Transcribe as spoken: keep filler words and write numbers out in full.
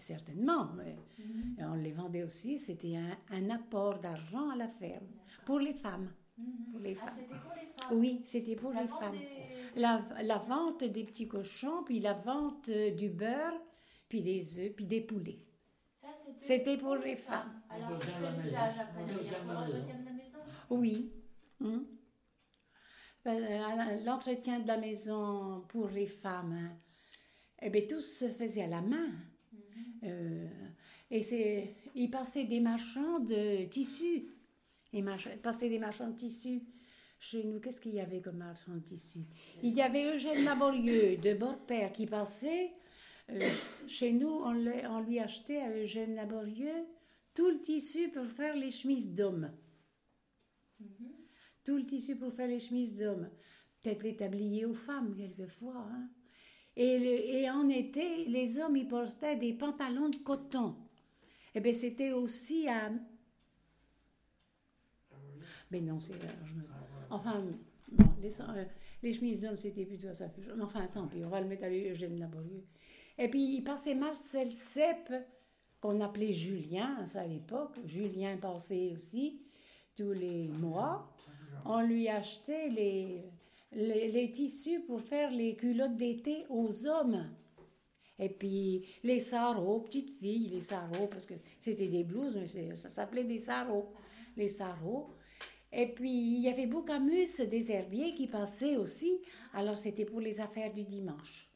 certainement. Mais Mhm. on les vendait aussi. C'était un, un apport d'argent à la ferme pour les femmes. Mhm. Pour les Ah, femmes. c'était pour les femmes. Oui, c'était pour La les vente femmes. des- La, la vente des petits cochons, puis la vente euh, du beurre, puis des œufs, puis des poulets. Ça, C'était pour les femmes. Alors, Entretien de la quel maison. usage après Entretien derrière de pour la maison. l'entretien de la maison? Oui. Hum. Ben, euh, l'entretien de la maison pour les femmes, hein, eh bien, tout se faisait à la main. Mhm. Euh, et c'est, ils passaient des marchands de tissus. Ils march- passaient des marchands de tissus. Chez nous, qu'est-ce qu'il y avait comme marchand de tissus? Il y avait Eugène Laborieux de Beaupère qui passait. Euh, chez nous, on, le- on lui achetait à Eugène Laborieux tout le tissu pour faire les chemises d'hommes. Mhm. Tout le tissu pour faire les chemises d'hommes. Peut-être les tabliers aux femmes, quelquefois. Hein. Et, le- et en été, les hommes, ils portaient des pantalons de coton. Eh bien, c'était aussi à... Mais non, c'est... alors, je me... Enfin, bon, les, euh, les chemises d'hommes, c'était plutôt à sa fuge. Mais enfin, tant pis, on va le mettre à Eugène Laborieux. Et puis, il passait Marcel Sepp, qu'on appelait Julien, ça à l'époque. Julien passait aussi, tous les mois. On lui achetait les, les, les tissus pour faire les culottes d'été aux hommes. Et puis, les sarraux, petites filles, les sarraux, parce que c'était des blouses, mais c'est- ça s'appelait des sarraux, les sarraux. Et puis, il y avait Boucamus des herbiers qui passaient aussi. Alors, c'était pour les affaires du dimanche.